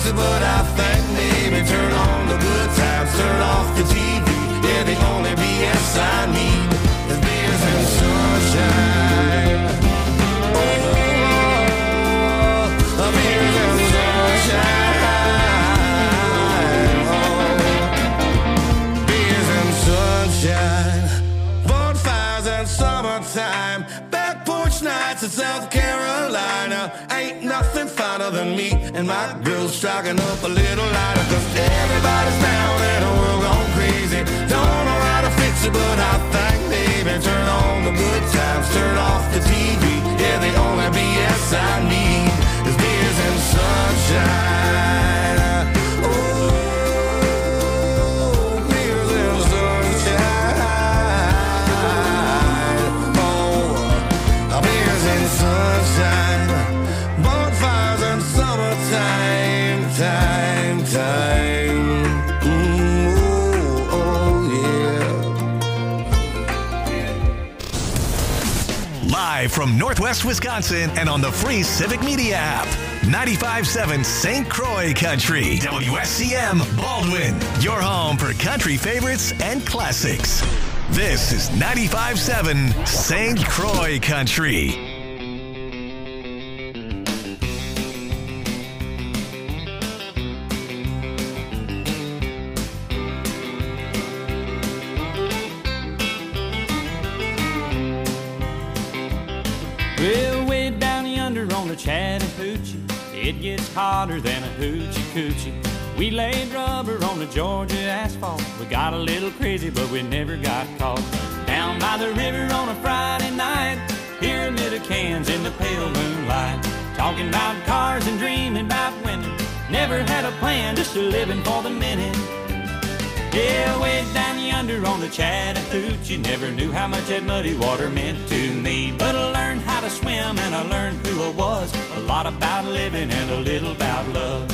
it, but I think maybe turn on the good times, turn off the TV. Yeah, the only BS I need is beers and sunshine. Oh, beers and sunshine. Oh, beers and sunshine. Bonfires and summertime. Back porch nights in South Carolina. Ain't nothing finer than me and my girl striking up a little lighter. Cause everybody's down and the world gone crazy. Don't know how to fix it, but I think maybe turn on the good times, turn off the TV. Yeah, the only BS I need is beers and sunshine. Oh, beers and sunshine. Oh, beers and sunshine. Bonfires and summertime, time. Ooh, oh yeah. Live from Northwest Wisconsin and on the free Civic Media app. 95.7 St. Croix Country. WSCM Baldwin. Your home for country favorites and classics. This is 95.7 St. Croix Country. Well, way down yonder on the Chattahoochee, it gets hotter than a hoochie coochie. We laid rubber on the Georgia asphalt. We got a little crazy, but we never got caught. Down by the river on a Friday night, pyramid of cans in the pale moonlight. Talking about cars and dreaming about women. Never had a plan, just a living for the minute. Yeah, way down yonder on the Chattahoochee, never knew how much that muddy water meant to me. But I learned how to swim and I learned who I was. A lot about living and a little about love.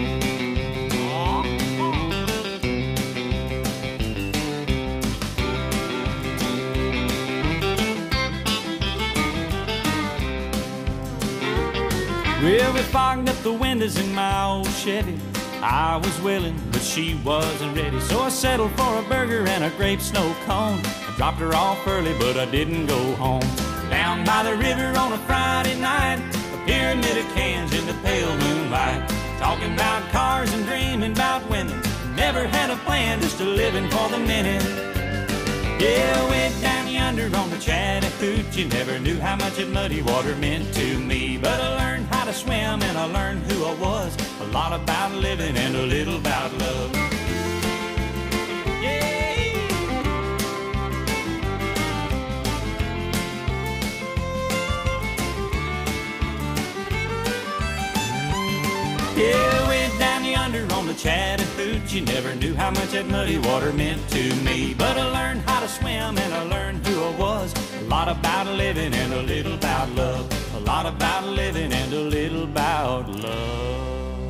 Well, we fogged up the windows in my old Chevy. I was willing, but she wasn't ready. So I settled for a burger and a grape snow cone. I dropped her off early, but I didn't go home. Down by the river on a Friday night, a pyramid of cans in the pale moonlight. Talking about cars and dreaming about women. Never had a plan, just a living for the minute. Yeah, way down yonder on the Chattahoochee, never knew how much that muddy water meant to me. But I learned how to swim and I learned who I was. A lot about living and a little about love. Yeah. Yeah, way down yonder on the Chattahoochee, never knew how much that muddy water meant to me. But I learned how to swim and I learned who I was. A lot about living and a little about love. A lot about living and a little about love.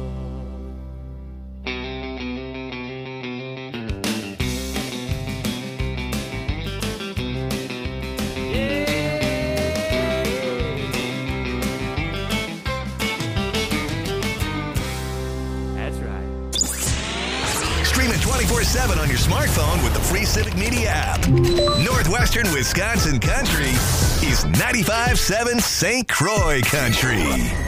Stream it 24/7 on your smartphone with the free Civic Media app. Northwestern Wisconsin Country is 95.7 St. Croix Country.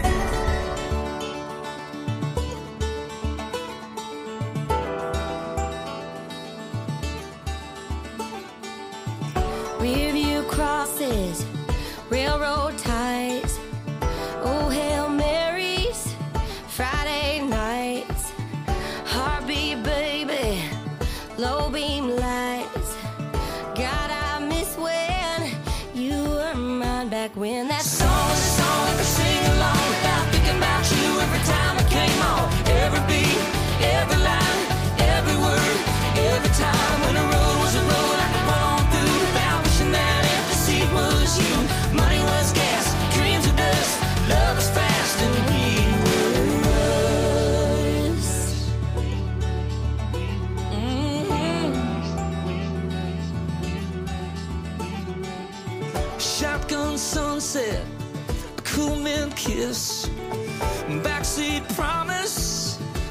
Review crosses, railroad ties, oh Hail Marys, Friday nights, heartbeat baby, low beam lights. God, I miss when you were mine back when that song was a song I could sing along without thinking about you every time it came on. Every beat, every line, every word, every time when the road was a road I could run on through without wishing that empty seat was you. Money was gas, dreams were dust, love was fast and we were us. Shotgun sunset, a cool mint kiss, backseat promise,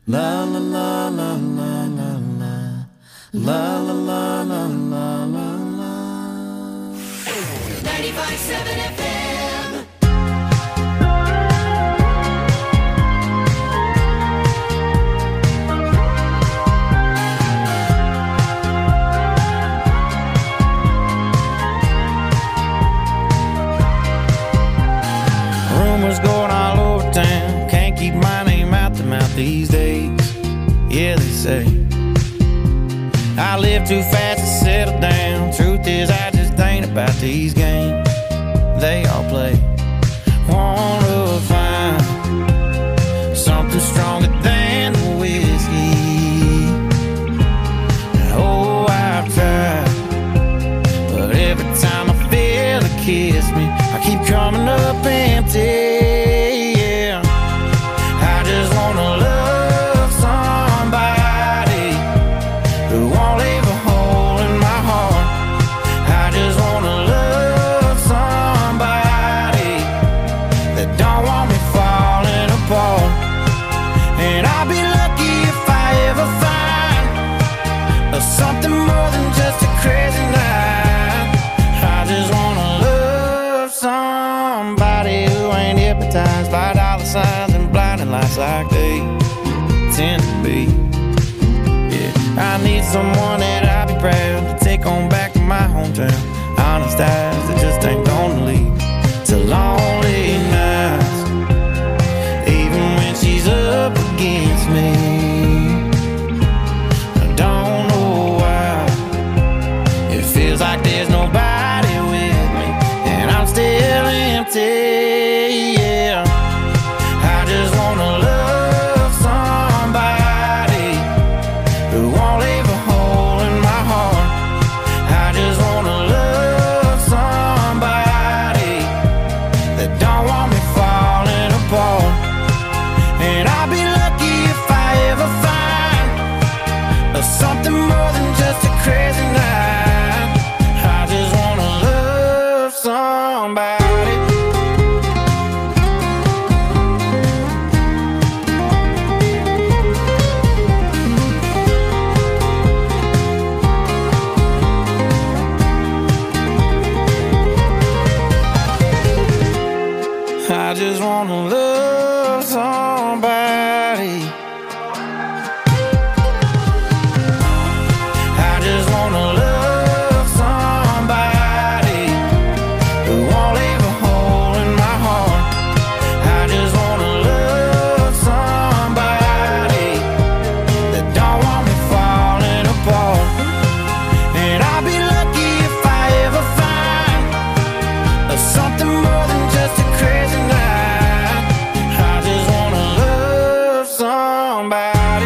La la la la la la la la la la la la la. 95.7 FM. Rumors going all over town, can't keep my name out the mouth these days. Yeah, they say I live too fast to settle down. Truth is, I just ain't about these games they all play. Wanna find something stronger than the whiskey. Oh, I've tried, but every time I feel it kiss me, I keep coming up empty. Yeah, I just wanna love somebody who won't leave a hole in my heart. I just wanna love somebody that don't want me falling apart. And I'll be lucky if I ever find something more than just a crazy night. I just wanna love somebody who ain't hypnotized by dollar signs and blinding lights like they tend to be. Yeah, I need someone that I'll be proud to take on back to my hometown. Honest eyes that just ain't gonna lead to lonely nights, even when she's up against me. I don't know why it feels like there's nobody with me, and I'm still empty. Yeah, I just wanna love somebody who won't leave a hole in my heart. I just wanna love somebody that don't want me falling apart. And I'll be lucky if I ever find something more than just a crazy night. I just wanna love somebody. I just wanna love somebody. I just wanna love somebody who won't leave a hole in my heart. I just wanna love somebody that don't want me falling apart. And I'll be lucky if I ever find something more than just a crazy night. I just wanna love somebody.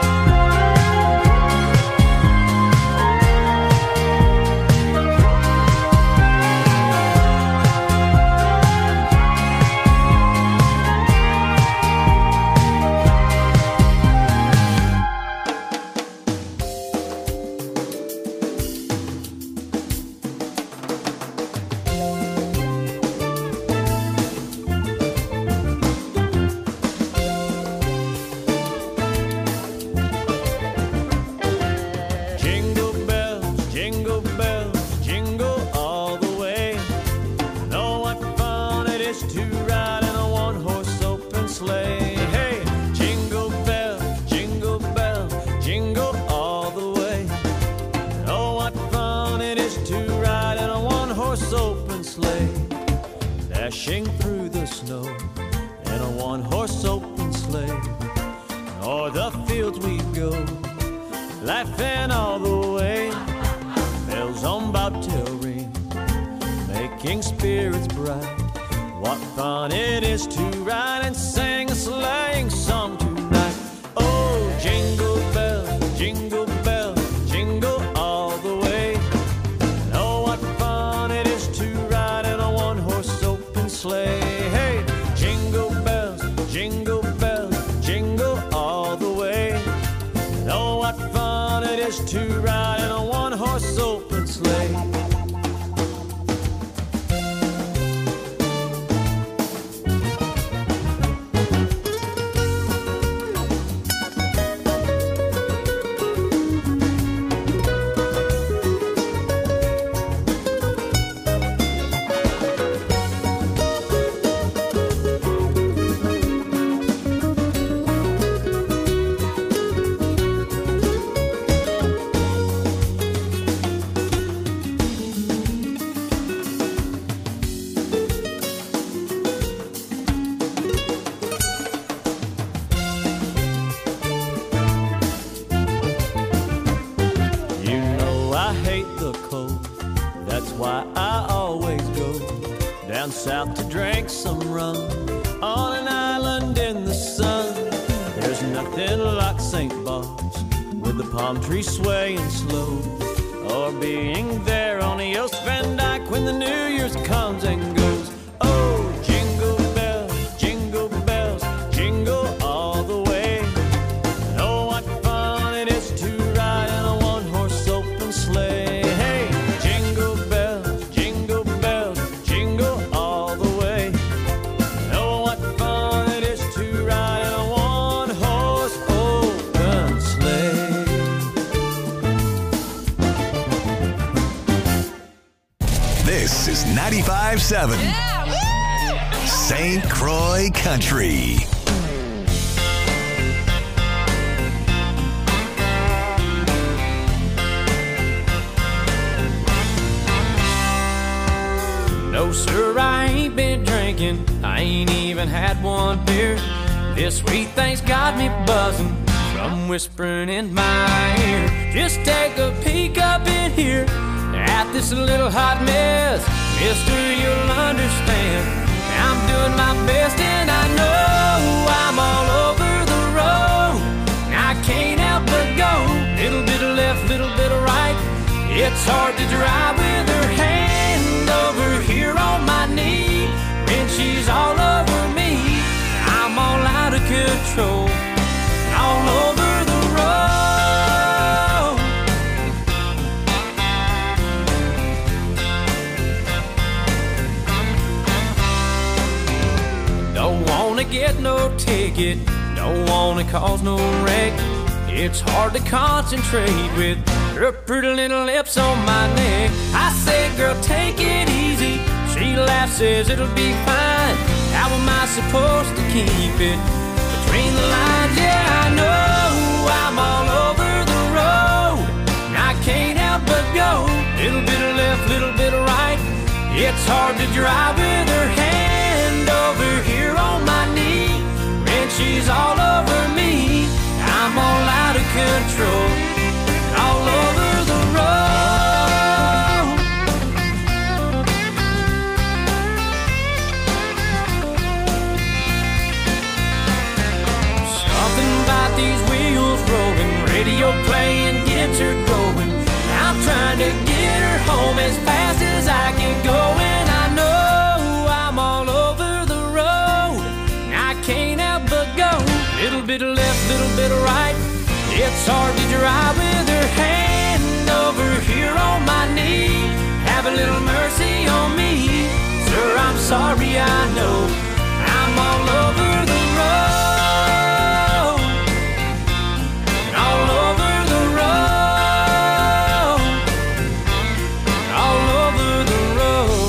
Jingle bells, jingle all the way. Know what fun it is to ride in a one-horse open sleigh. Hey, jingle bells, jingle all the way. Know what fun it is to ride in a one-horse open sleigh. Dashing through the snow in a one-horse open sleigh. O'er the fields we go, laughing all the way. Bells on bobtail ring, making spirits bright. What fun it is to ride and sing a sleighing song tonight. Oh, jingle bells, jingle all the way. Oh, what fun it is to ride in a one-horse open sleigh. Hey, jingle bells, jingle all the way. Oh, what fun it is to ride in a one-horse open sleigh. south to drink some rum on an island in the sun. There's nothing like St. Bart's with the palm trees swaying slow, or being there on the Oost Van Dyke when the New Year's comes and goes. Oh, jingle bells, jingle all the way. Oh, what fun it is to ride in a one-horse open sleigh. Hey, jingle bells, jingle all the way. Oh, what fun it is to ride in a one-horse open sleigh. This is 95.7 St. Croix Country. No, sir, I ain't been drinking. I ain't even had one beer. This sweet thing's got me buzzing from whispering in my ear. Just take a peek up in here at this little hot mess. Mister, you'll understand I'm doing my best, and I know I'm all over the road. I can't help but go little bit of left, little bit of right. It's hard to drive with her hand over here on my knee when she's all over me. I'm all out of control, all over the road. Don't wanna get no ticket, don't wanna cause no wreck. It's hard to concentrate with her pretty little lips on my neck. I say, girl, take it easy. She laughs, says it'll be fine. How am I supposed to keep it between the lines? Yeah, I know I'm all over the road, and I can't help but go little bit of left, little bit of right. It's hard to drive with her hand over here on my knee when she's all over me. I'm all out of control, all over the road. Something about these wheels rolling, radio playing gets her going. I'm trying to get her home as fast as I can go, and I know I'm all over the road. I can't help but go little bit of left, little bit of right. It's hard to drive with her hand over here on my knee. Have a little mercy on me, sir, I'm sorry, I know I'm all over the road, all over the road, all over the road.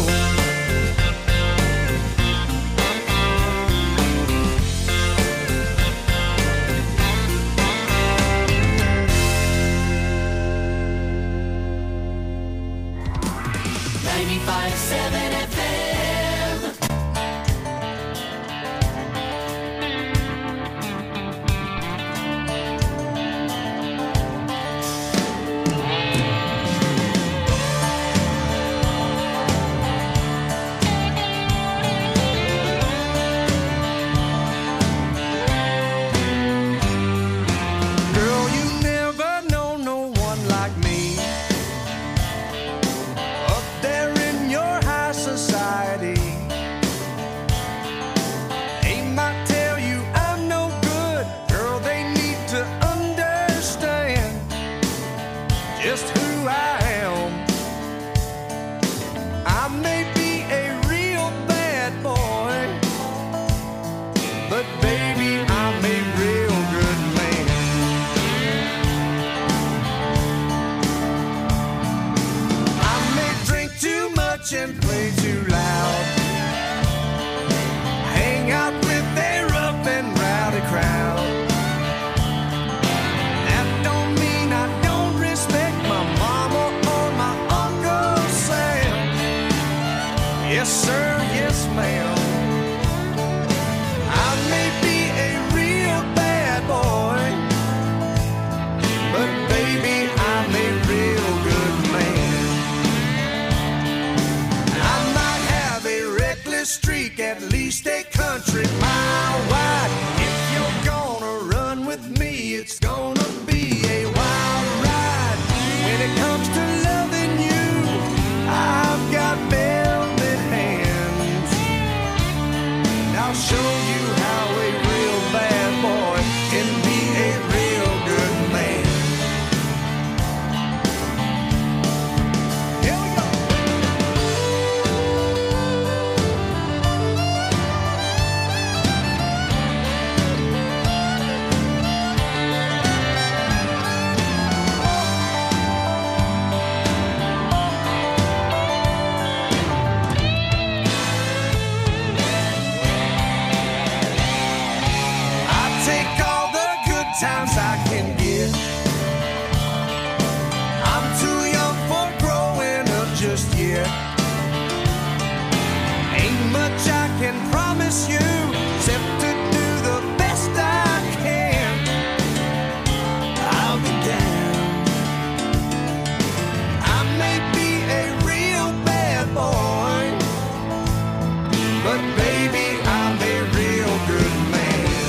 95.7 FM. at least a country mile wide. If you're gonna run with me, it's gonna be a wild ride. When it comes to loving you, I've got velvet hands. And I'll show you how a real bad boy can be a real good man. Here we go. Times I can get. I'm too young for growing up just yet. Ain't much I can promise you except to do the best I can. I'll be down. I may be a real bad boy, but baby, I'm a real good man.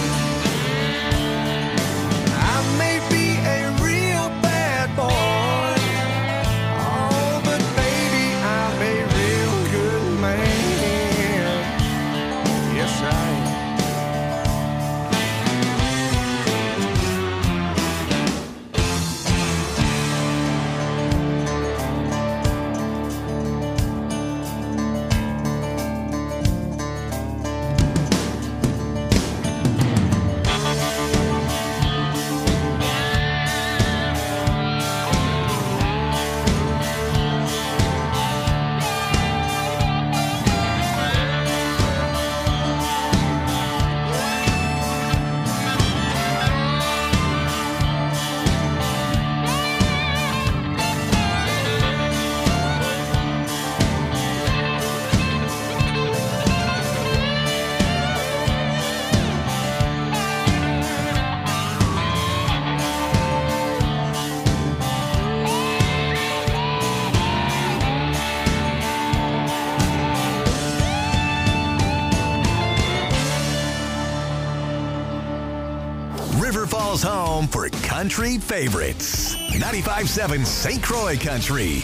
Home for country favorites. 95.7 St. Croix Country.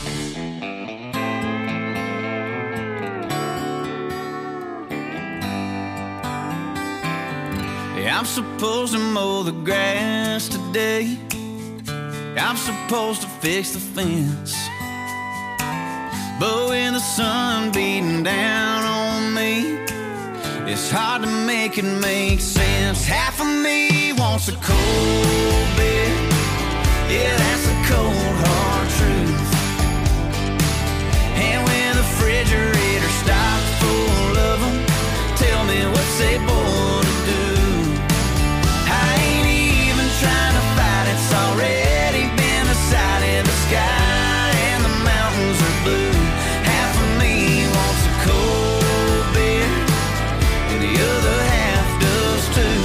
I'm supposed to mow the grass today. I'm supposed to fix the fence. But with the sun beating down on me, it's hard to make it make sense. Half of me wants a cold beer. Yeah, that's a cold, hard truth. And when the refrigerator stocked full of them, tell me what's a boy to do. I ain't even trying to fight, it's already been decided. The sky and the mountains are blue. Half of me wants a cold beer, and the other half does too.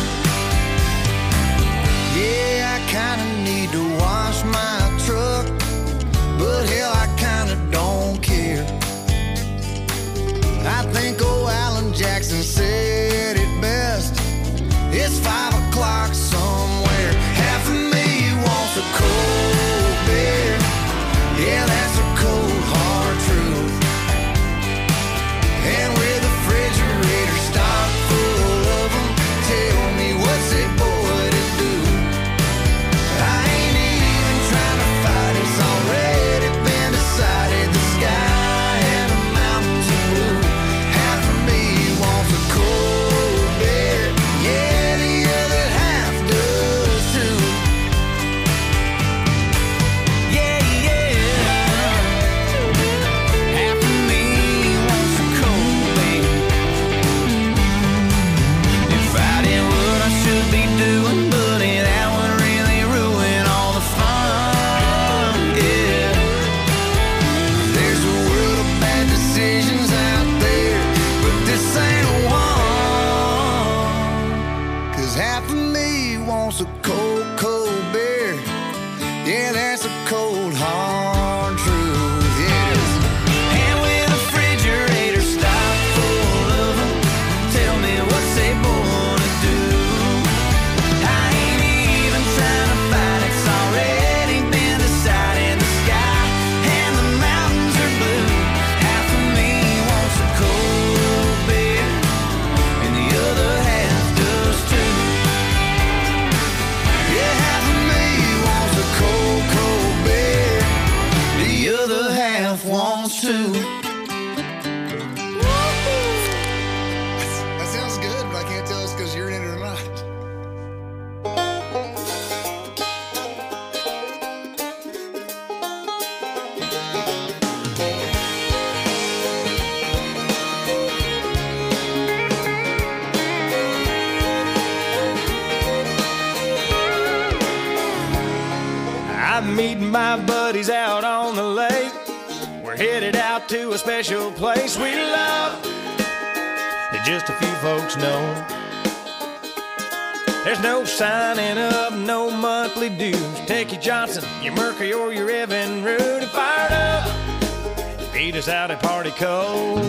Yeah, I kinda need to wash my truck, but hell, I kinda don't care. I think old Alan Jackson said it best. It's 5 o'clock somewhere. Half of me wants a cold beer. Yeah, that's a cold, hard truth. And with the refrigerator stocked full of them, tell me what's a boy to do. I ain't even trying to fight, it's already been decided. The sky and the mountains are blue. Half of me wants a cold beer. Yeah, the other half does too. Yeah, yeah. Half of me wants a cold beer. If I did what I should be doing, buddy, that would really ruin all the fun. Yeah. There's a world of bad decisions out there, but this ain't one. 'Cause half of me wants a cold, cold beer. Yeah, that's a cold, hard truth. Yes. And with the refrigerator stocked full of them, my buddies out on the lake. We're headed out to a special place we love that just a few folks know. There's no signing up, no monthly dues. Take your Johnson, your Mercury, or your Evan Root and fired up. Feed us out at Party Cove.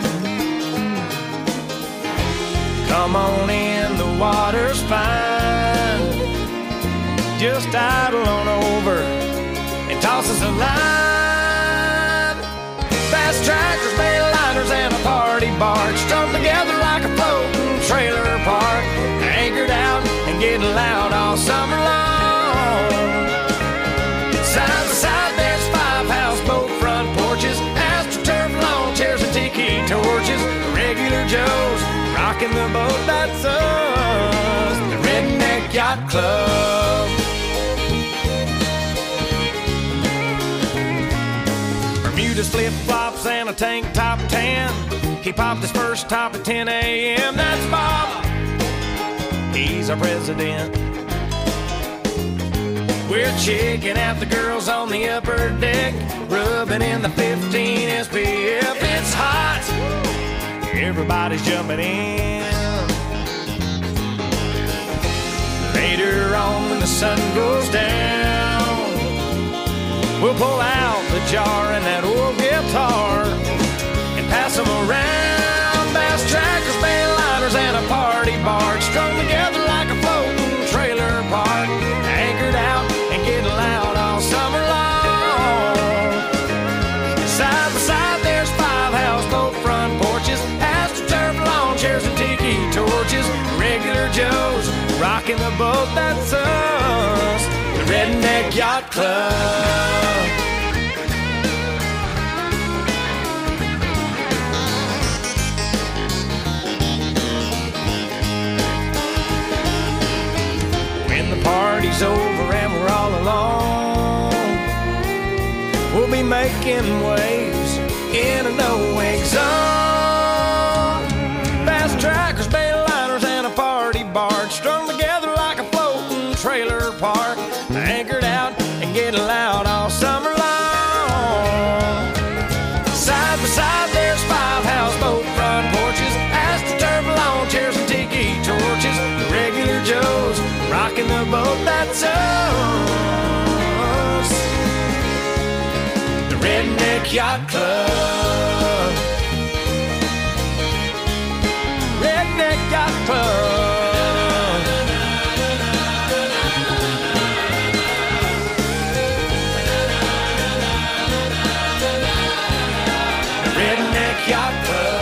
Come on in, the water's fine. Just idle on over and toss us a line. Fast trackers, mainliners, and a party barge strung together like a floating trailer park. Anchored out and getting loud all summer long. Side by side, there's 5 houseboat front porches, AstroTurf lawn chairs and tiki torches. Regular Joes rocking the boat, that's us, the Redneck Yacht Club. Bermuda's flip-flops and a tank top tan. He popped his first top at 10 a.m. That's Bob, he's our president. We're checking out the girls on the upper deck, rubbing in the 15 SPF. It's hot, everybody's jumping in. Later on when the sun goes down, we'll pull out the jar and that old guitar and pass them around. Bass trackers, mainliners, and a party barge strung together like a floating trailer park. Anchored out and getting loud all summer long. Side by side, there's 5 houseboat front porches, AstroTurf lawn chairs and tiki torches. Regular Joes rocking the boat, that's us, the Redneck Yacht Club. When the party's over and we're all alone, we'll be making waves in a no-wake zone. Fast trackers, mainliners, and a party barge strung together like a floating trailer park. Anchored out and getting loud all summer long. Side by side, there's 5 houseboat front porches, AstroTurf lawn chairs and tiki torches. The regular Joes rocking the boat, that's us, the Redneck Yacht Club. Redneck Yacht Club. Redneck Yacht Club.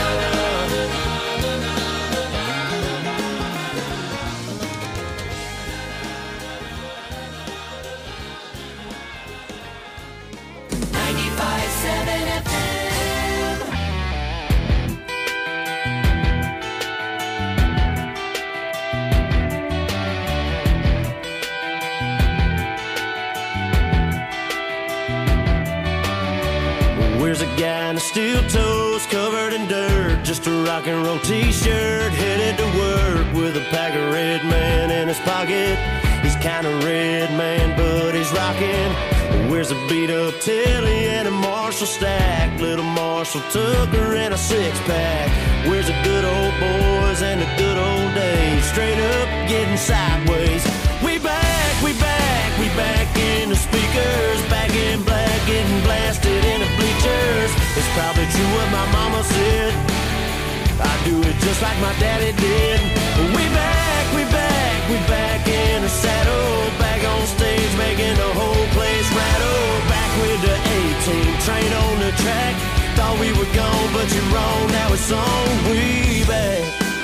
Where's a guy in a steel toes covered in dirt, just a rock and roll t-shirt, headed to work with a pack of Red Man in his pocket. He's kinda red man, but he's rocking. Where's a beat up Tilly and a Marshall stack, little Marshall Tucker and a 6-pack. Where's the good old boys and the good old days, straight up getting sideways. We back, we back, we back in the speakers, back in black, getting blasted in the bleachers. It's probably true what my mama said, I do it just like my daddy did. We back, we back, we back in the saddle, back on stage making the whole place rattle. Back with the A-team, train on the track. Thought we were gone, but you're wrong, now it's on. We back.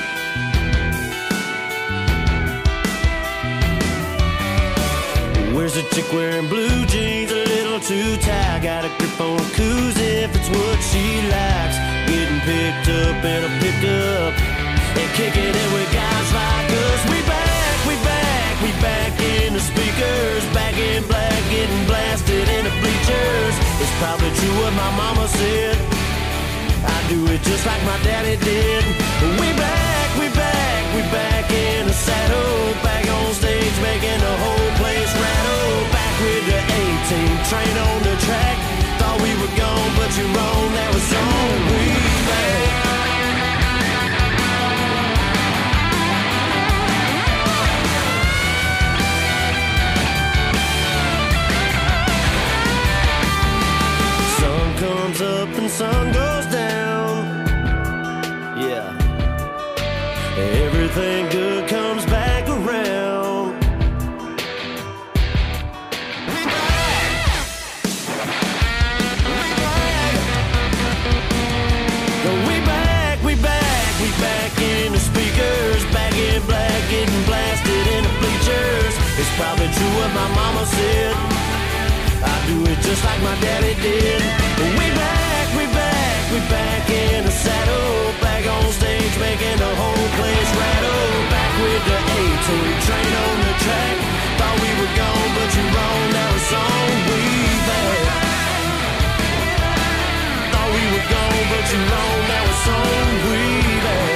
Where's a chick wearing blue jeans, a little too tight? Got a grip on a koozie if it's what she likes. Getting picked up in a pickup and kicking it with guys like us. We back, we back, we back in the speakers, back in black, getting blasted in the bleachers. It's probably true what my mama said, I do it just like my daddy did. We back, we back, we back in the saddle, back on stage making the whole place rattle. Back with the A-team, Everything good comes back around. We back in the speakers, back in black, getting blasted in the bleachers. It's probably true what my mama said. I do it just like my daddy did. We back in the saddle, back on stage, making the whole place rattle. Back with the A-team, train on the track. Thought we were gone, but you're wrong. Now it's on. We back. Thought we were gone, but you're wrong. Now it's on. We back.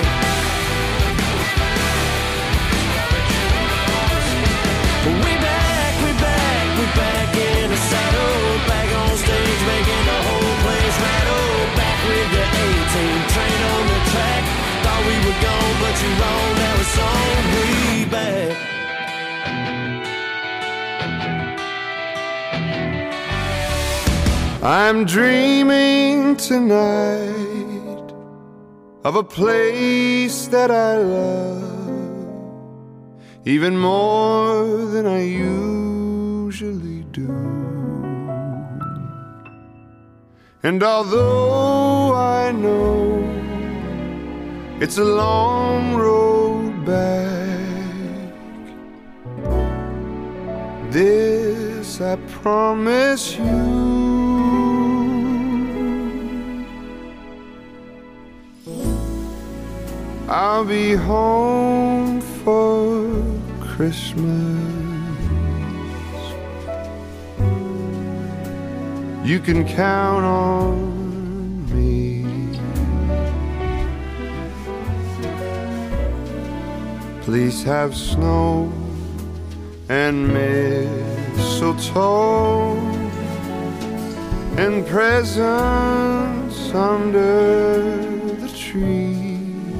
We back in the saddle, back on stage, making the whole place rattle. Back with the A-team, train on the track. Thought we were gone, but you're wrong. Now it's on. We back. I'm dreaming tonight of a place that I love even more than I usually do. And although I know it's a long road back, this I promise you, I'll be home for Christmas. You can count on me. Please have snow and mistletoe and presents under the tree.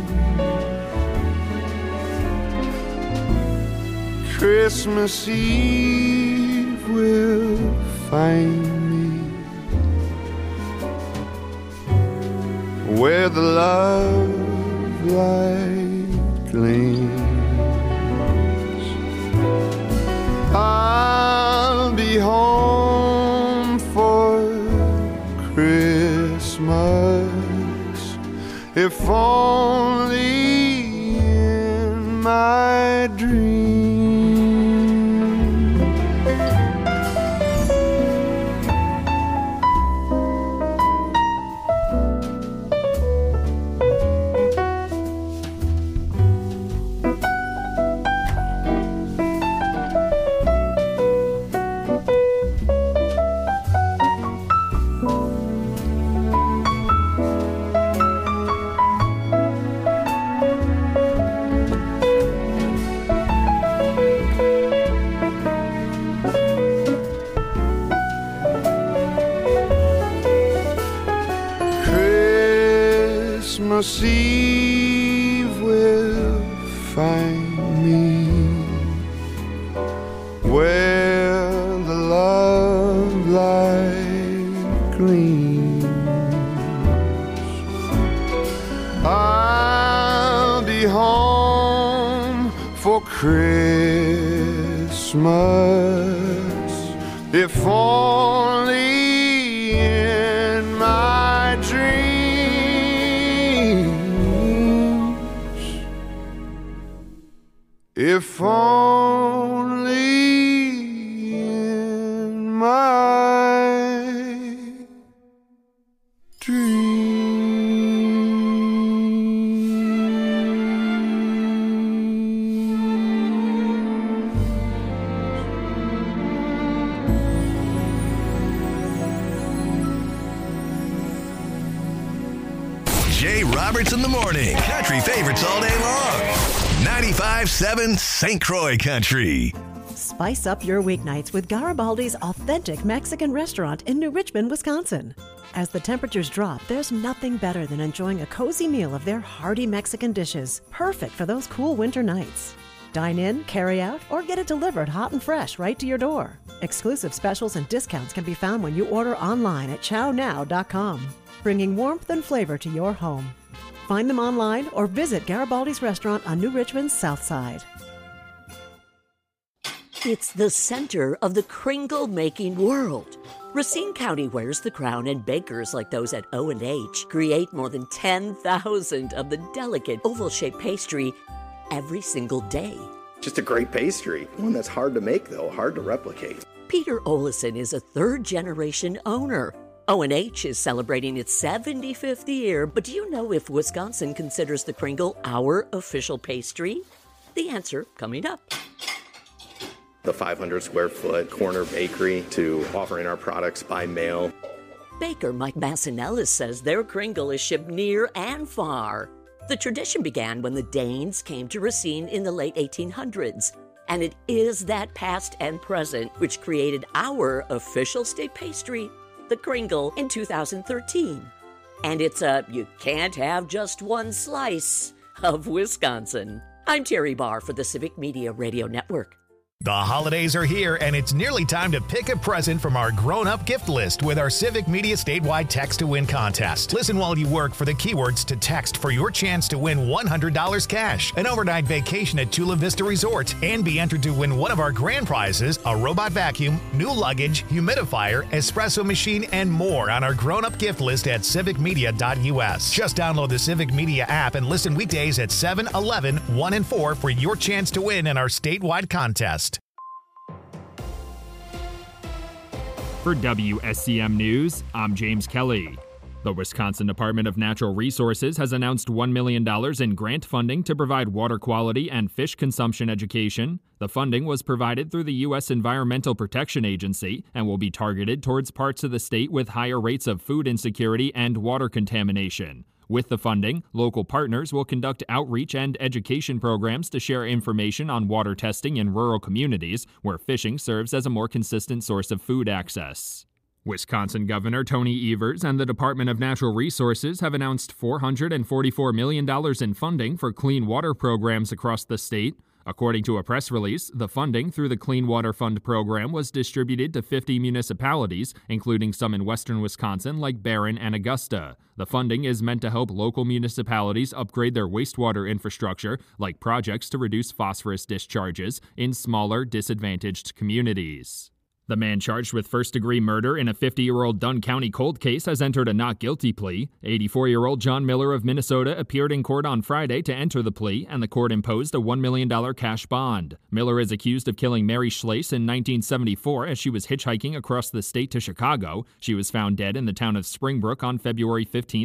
Christmas Eve will find me where the love light gleams. I'll be home for Christmas, if only in my dreams. Christmas Eve will find me where the love light gleams. I'll be home for Christmas, if only in my dreams. If only in my Jay Roberts in the morning. Country favorites all day long. 95.7 St. Croix Country. Spice up your weeknights with Garibaldi's authentic Mexican restaurant in New Richmond, Wisconsin. As the temperatures drop, there's nothing better than enjoying a cozy meal of their hearty Mexican dishes, perfect for those cool winter nights. Dine in, carry out, or get it delivered hot and fresh right to your door. Exclusive specials and discounts can be found when you order online at chownow.com, bringing warmth and flavor to your home. Find them online or visit Garibaldi's Restaurant on New Richmond's South Side. It's the center of the Kringle-making world. Racine County wears the crown, and bakers like those at O&H create more than 10,000 of the delicate oval-shaped pastry every single day. Just a great pastry. One that's hard to make, though, hard to replicate. Peter Olison is a third-generation owner. O&H is celebrating its 75th year, but do you know if Wisconsin considers the Kringle our official pastry? The answer coming up. The 500 square foot corner bakery to offering our products by mail. Baker Mike Massinellis says their Kringle is shipped near and far. The tradition began when the Danes came to Racine in the late 1800s, and it is that past and present which created our official state pastry, the Kringle, in 2013. And it's you can't have just one slice of Wisconsin. I'm Terry Barr for the Civic Media Radio Network. The holidays are here, and it's nearly time to pick a present from our grown-up gift list with our Civic Media statewide Text to Win contest. Listen while you work for the keywords to text for your chance to win $100 cash, an overnight vacation at Chula Vista Resort, and be entered to win one of our grand prizes, a robot vacuum, new luggage, humidifier, espresso machine, and more on our grown-up gift list at civicmedia.us. Just download the Civic Media app and listen weekdays at 7, 11, 1, and 4 for your chance to win in our statewide contest. For WSCM News, I'm James Kelly. The Wisconsin Department of Natural Resources has announced $1 million in grant funding to provide water quality and fish consumption education. The funding was provided through the U.S. Environmental Protection Agency and will be targeted towards parts of the state with higher rates of food insecurity and water contamination. With the funding, local partners will conduct outreach and education programs to share information on water testing in rural communities where fishing serves as a more consistent source of food access. Wisconsin Governor Tony Evers and the Department of Natural Resources have announced $444 million in funding for clean water programs across the state. According to a press release, the funding through the Clean Water Fund program was distributed to 50 municipalities, including some in western Wisconsin like Barron and Augusta. The funding is meant to help local municipalities upgrade their wastewater infrastructure, like projects to reduce phosphorus discharges in smaller, disadvantaged communities. The man charged with first-degree murder in a 50-year-old Dunn County cold case has entered a not guilty plea. 84-year-old John Miller of Minnesota appeared in court on Friday to enter the plea, and the court imposed a $1 million cash bond. Miller is accused of killing Mary Schlase in 1974 as she was hitchhiking across the state to Chicago. She was found dead in the town of Springbrook on February 15,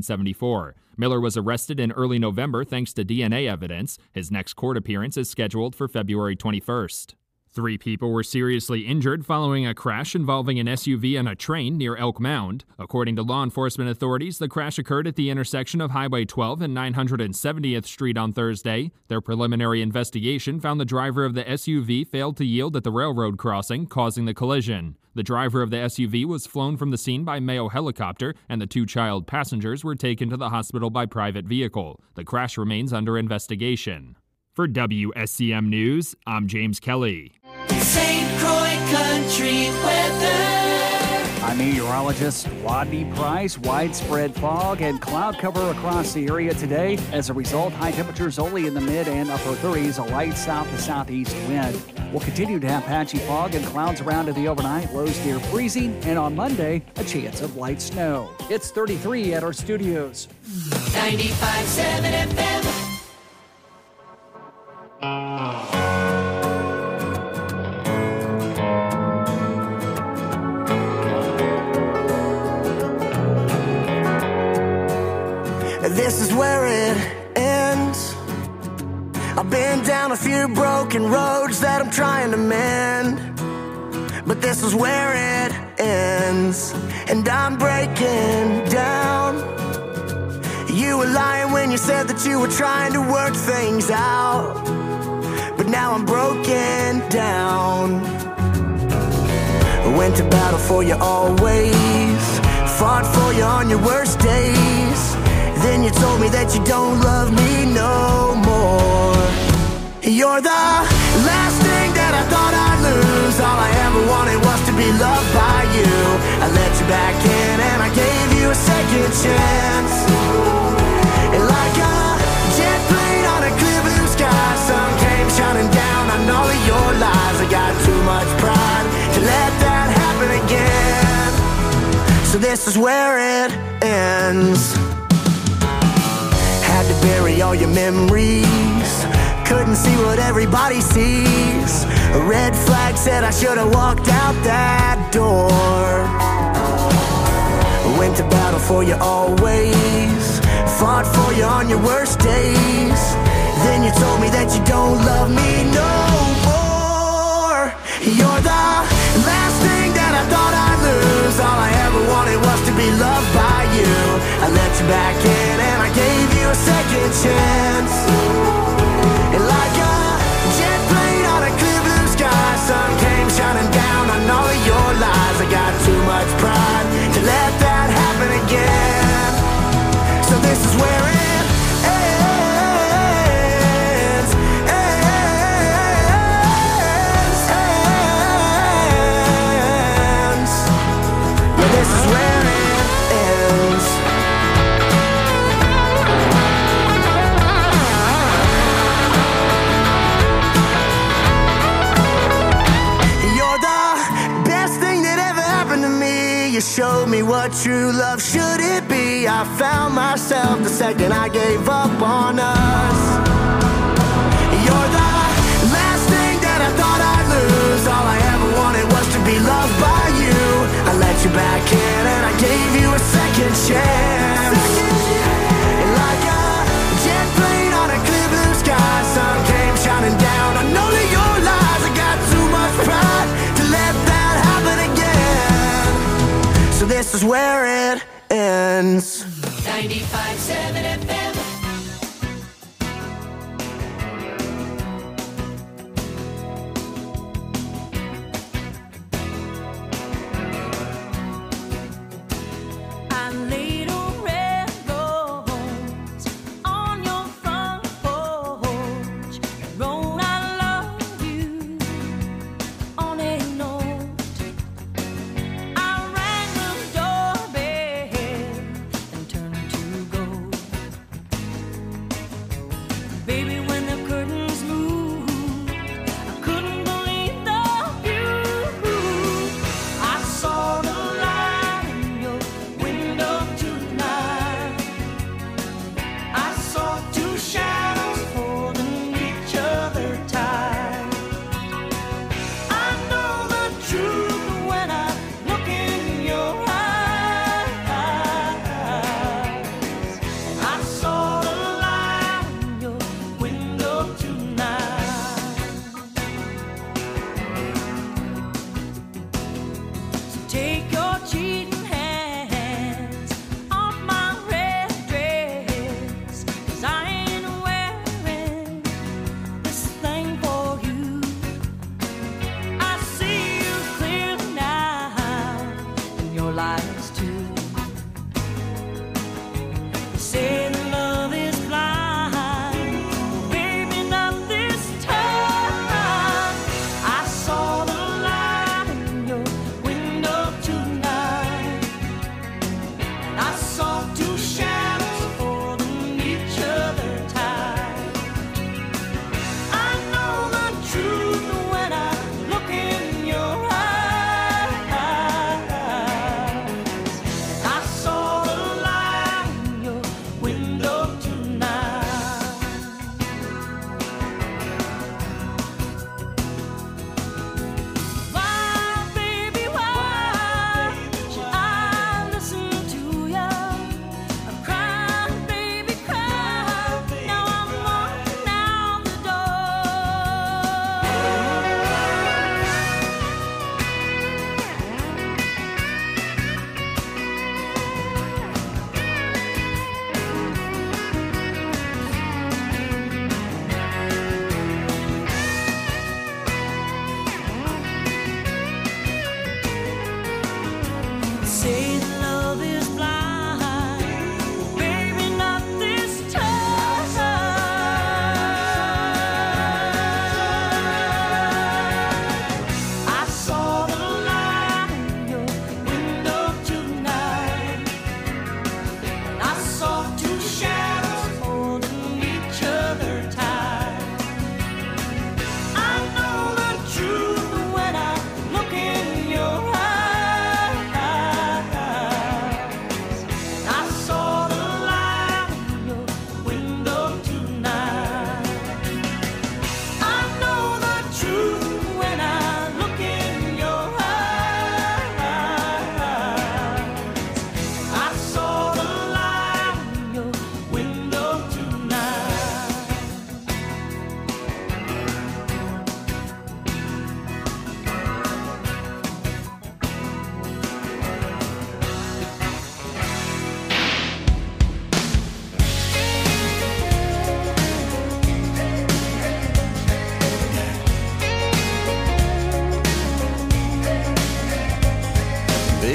1974. Miller was arrested in early November thanks to DNA evidence. His next court appearance is scheduled for February 21st. 3 people were seriously injured following a crash involving an SUV and a train near Elk Mound. According to law enforcement authorities, the crash occurred at the intersection of Highway 12 and 970th Street on Thursday. Their preliminary investigation found the driver of the SUV failed to yield at the railroad crossing, causing the collision. The driver of the SUV was flown from the scene by Mayo helicopter, and the 2 child passengers were taken to the hospital by private vehicle. The crash remains under investigation. For WSCM News, I'm James Kelly. St. Croix Country weather. I'm meteorologist Rodney Price. Widespread fog and cloud cover across the area today. As a result, high temperatures only in the mid and upper 30s, a light south to southeast wind. We'll continue to have patchy fog and clouds around in the overnight, lows near freezing, and on Monday, a chance of light snow. It's 33 at our studios. 95.7 FM. This is where it ends. I've been down a few broken roads that I'm trying to mend, but this is where it ends, and I'm breaking down. You were lying when you said that you were trying to work things out, but now I'm broken down. I went to battle for you always, fought for you on your worst days. Then you told me that you don't love me no more. You're the last thing that I thought I'd lose. All I ever wanted was to be loved by you. I let you back in and I gave you a second chance. And this is where it ends. Had to bury all your memories, couldn't see what everybody sees. A red flag said I should have walked out that door. Went to battle for you always, fought for you on your worst days. Then you told me that you don't love me no more. You're the last thing that I thought I'd lose. All I ever wanted was to be loved by you. I let you back in and I gave you a second chance. And like a jet plane on a clear blue sky, sun came shining down on all of your lies. I got too much pride to let that happen again. So this is where it ends, ends. Yeah, this is where it ends. You showed me what true love should it be. I found myself the second I gave up on us. You're the last thing that I thought I'd lose. All I ever wanted was to be loved by you. I let you back in and I gave you a second chance. And like a jet plane on a clear blue sky, sun came shining down on all of your lies. I got too much pride to let that happen again. So this is where it ends. 95.7 FM.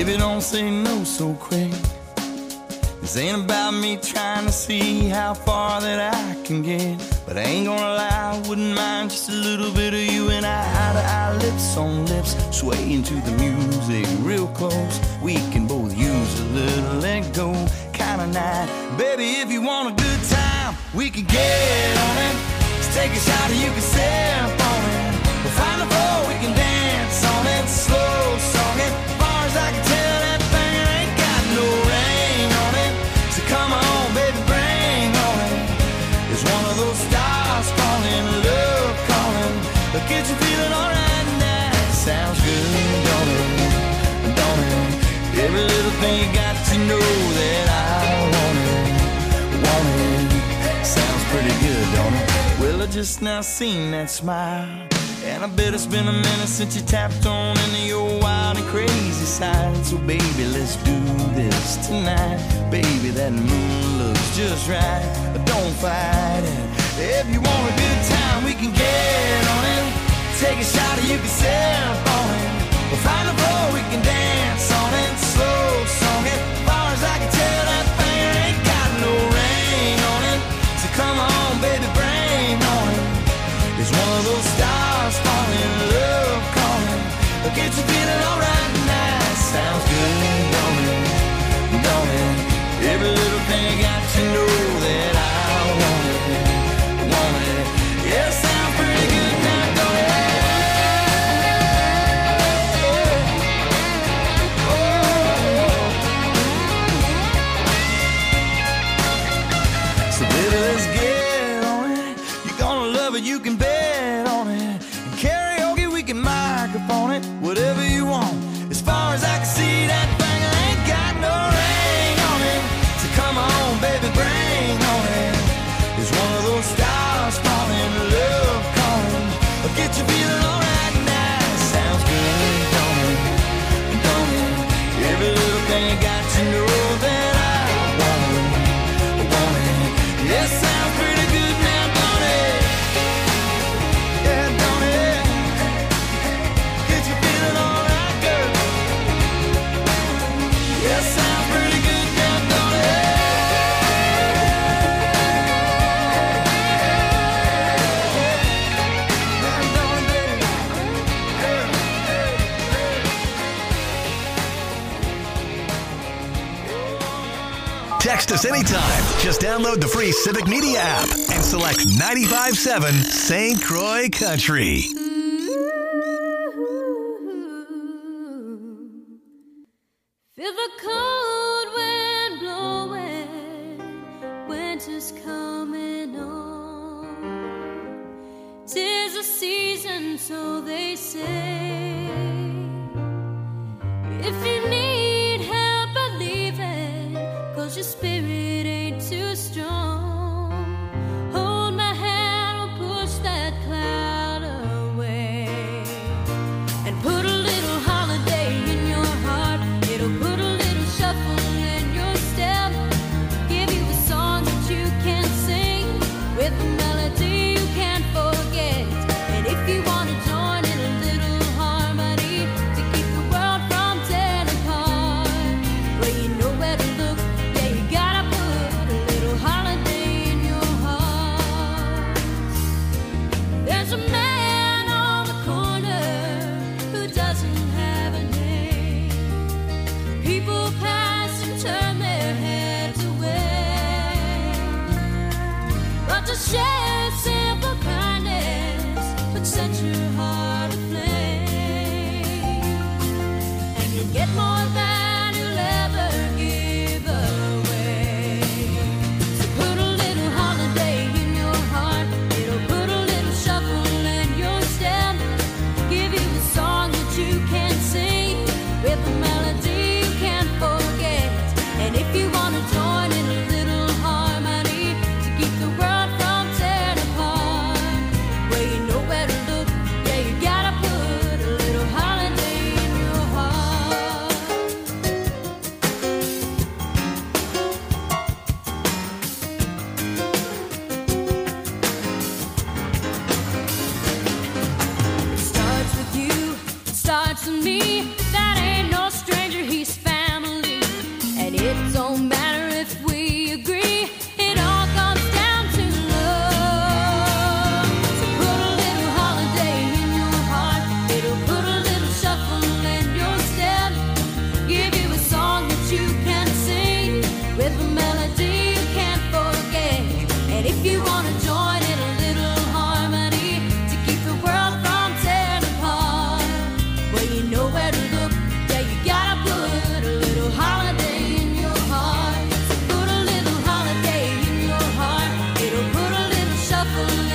Baby, don't say no so quick. This ain't about me trying to see how far that I can get. But I ain't gonna lie, I wouldn't mind just a little bit of you and I, eye to eye, lips on lips, swaying to the music real close. We can both use a little let go kind of night. Baby, if you want a good time, we can get on it. Just take a shot and you can sip on it. We'll find a floor, we can dance on it. Slow song it, as far as I can tell, that thing ain't got no ring on it. So come on, baby, bring on it. It's one of those stars falling, love calling. But get you feeling alright now. Sounds good, don't it? Don't it? Every little thing you got to know that I want it. Sounds pretty good, don't it? Well, I just now seen that smile, and I bet it's been a minute since you tapped on into your wild and crazy side. So baby, let's do this tonight. Baby, that moon looks just right. Don't fight it. If you want a good time, we can get on it. Take a shot and you can sip on it. We'll find a floor, we can dance on it. Slow song it, as far as I can tell, that thing ain't got no ring on it. So come on, baby, bring on it. It's one of those stars falling, love calling. But get you feeling alright now. Sounds good, don't it? Don't it? Every little thing got to know that I want it. Want it. Yeah, sounds pretty good now, don't it? So baby, let's get on it. You're gonna love it, you can bet on it. And karaoke, we can microphone it. Whatever you want. As far as I can see, that thing ain't got no ring on it. So come on, baby, bring on it. It's one of those stars falling, love calling. But get you feeling alright now. Sounds good, don't it? Don't it? Every little thing you got to know that I want it. Want it. Yeah, sounds pretty good now, don't it? Yeah, don't it? Get you feeling alright, girl. Yeah, sounds pretty good now, don't it? Text us anytime. Just download the free Civic Media app and select 95.7 St. Croix Country. Feel the cold wind blowing, winter's coming on. 'Tis a season, so they say. If you need help believing, 'cause your spirit ain't too strong, hold my hand, we'll push that cloud away. And put a little holiday in your heart. It'll put a little shuffle in your step. Give you a song that you can sing with a melody you can't forget. And if you want to join in a little harmony to keep the world from tearing apart, well, you know where to look. Yeah, you gotta put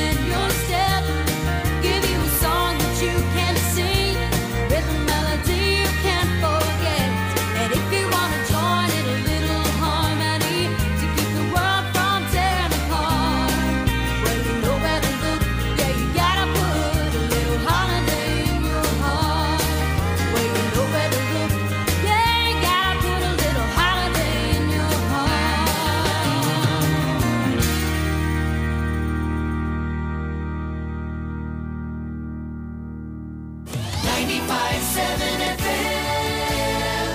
and your step. Give you a song that you can sing, with a melody you can't forget. And if you want to join in a little harmony to keep the world from tearing apart, well, you know where to look. Yeah, you gotta put a little holiday in your heart. Well, you know where to look. Yeah, you gotta put a little holiday in your heart. 95.7 FM.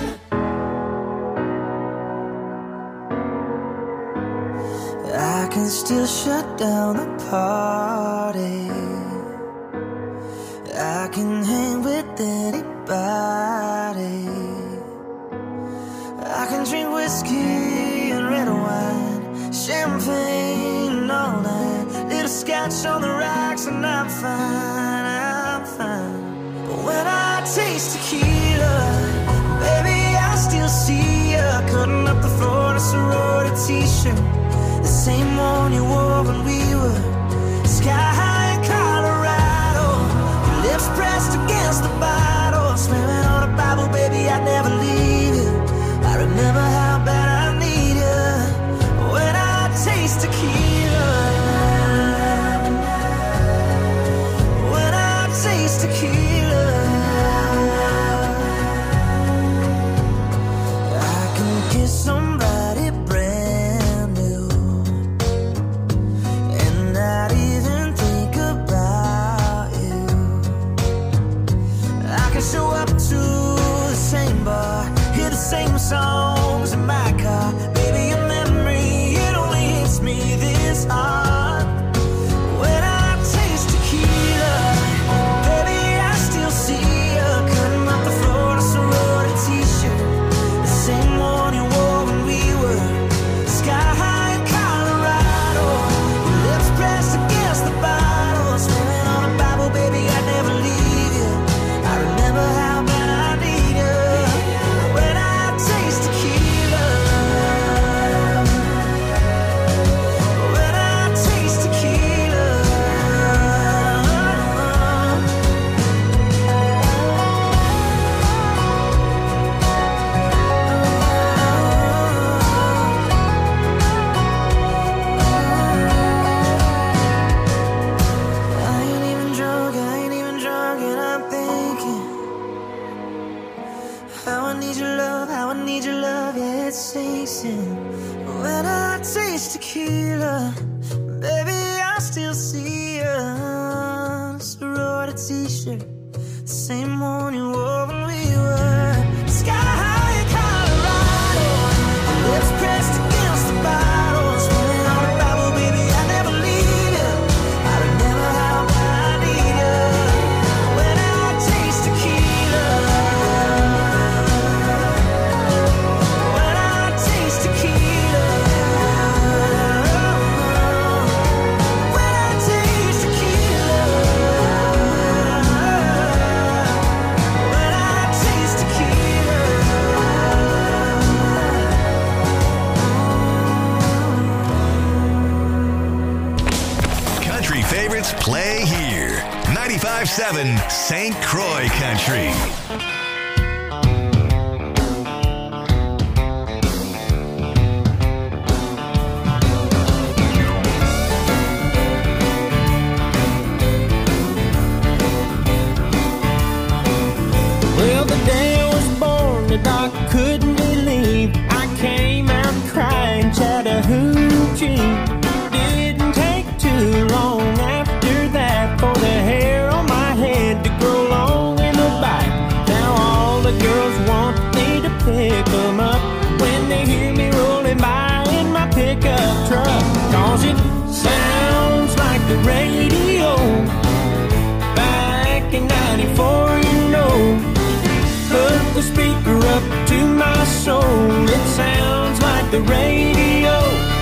I can still shut down the party. I can hang with anybody. I can drink whiskey and red wine, champagne all night, little scotch on the rocks, and I'm fine, I'm fine. But when I taste tequila, baby, I still see ya cutting up the Florida sorority t-shirt, the same one you wore when we were sky high in Colorado. Your lips pressed against the bottle, swearing on a Bible, baby, I'd never leave you. I remember how bad I need you when I taste tequila. When I taste tequila, I can kiss somebody brand new and not even think about you. I can show up to the same bar, hear the same songs in my car. Baby, your memory, it only hits me this hard. When I taste tequila, baby, I still see ya cutting up the Florida sorority t-shirt, the same one you wore when we were sky high in Colorado. Your lips pressed against the bottle, swearing on a Bible, baby, I'd never leave you. I remember how bad I need you when I taste tequila. When I taste tequila. I ain't even drunk, and I'm thinking how I need your love, yeah, it sinks in. When I taste tequila, baby, I still see ya. Sorority t-shirt, the same one you wore when we were sky high in Colorado. Lips pressed against the bottle, swearing on a Bible, baby, I never leave you. I remember how bad I need you when I taste tequila. When I taste tequila. When I taste tequila. When I taste tequila. Country favorites play here. 95.7 St. Croix Country. Well, the day I was born, the doc couldn't believe I came out crying Chattahoochee. Didn't take too long after that for the hair on my head to grow long in the back. Now all the girls want me to pick them up when they hear me rolling by in my pickup truck. 'Cause it sounds like the radio back in 94, you know. Put the speaker up to my soul, it sounds like the radio.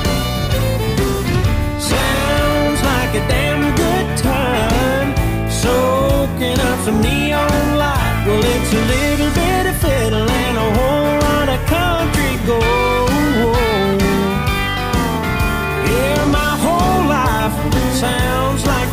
Sounds like a damn good time, soaking up some neon light. Well, it's a little bit of fiddle and a whole lot of country gold. Yeah, my whole life sounds like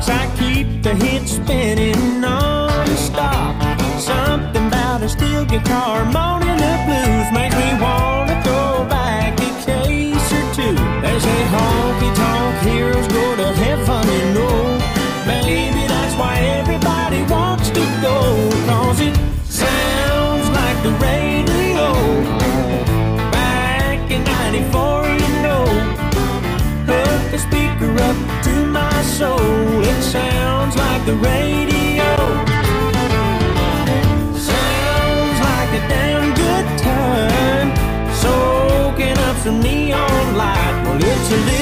box, I keep the hits spinning non-stop. Something about a steel guitar moaning the blues makes me wanna throw back a case or two. They say honky-tonk heroes go to heaven, and no, maybe that's why everybody wants to go, 'cause it sounds like the radio back in 94, you know. Hook the speaker up to my soul, it sounds like the radio. Sounds like a damn good time, soaking up some neon light. Well, it's a